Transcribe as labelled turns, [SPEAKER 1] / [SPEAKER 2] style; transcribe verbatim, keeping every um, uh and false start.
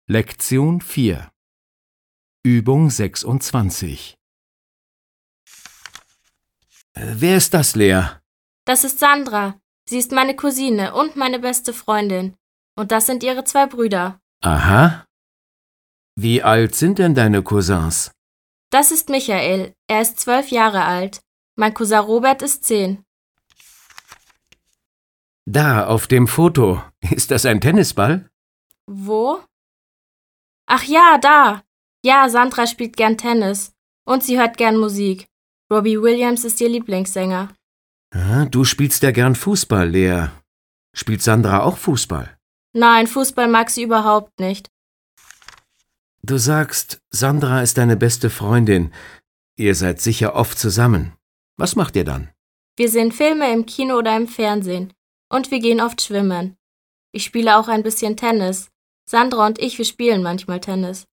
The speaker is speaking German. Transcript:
[SPEAKER 1] Lektion vier. Übung sechsundzwanzig. Äh, Wer ist das, Lea?
[SPEAKER 2] Das ist Sandra. Sie ist meine Cousine und meine beste Freundin. Und das sind ihre zwei Brüder.
[SPEAKER 1] Aha. Wie alt sind denn deine Cousins?
[SPEAKER 2] Das ist Michael. Er ist zwölf Jahre alt. Mein Cousin Robert ist zehn.
[SPEAKER 1] Da, auf dem Foto. Ist das ein Tennisball?
[SPEAKER 2] Wo? Ach ja, da. Ja, Sandra spielt gern Tennis. Und sie hört gern Musik. Robbie Williams ist ihr Lieblingssänger.
[SPEAKER 1] Ah, du spielst ja gern Fußball, Lea. Spielt Sandra auch Fußball?
[SPEAKER 2] Nein, Fußball mag sie überhaupt nicht.
[SPEAKER 1] Du sagst, Sandra ist deine beste Freundin. Ihr seid sicher oft zusammen. Was macht ihr dann?
[SPEAKER 2] Wir sehen Filme im Kino oder im Fernsehen. Und wir gehen oft schwimmen. Ich spiele auch ein bisschen Tennis. Sandra und ich, wir spielen manchmal Tennis.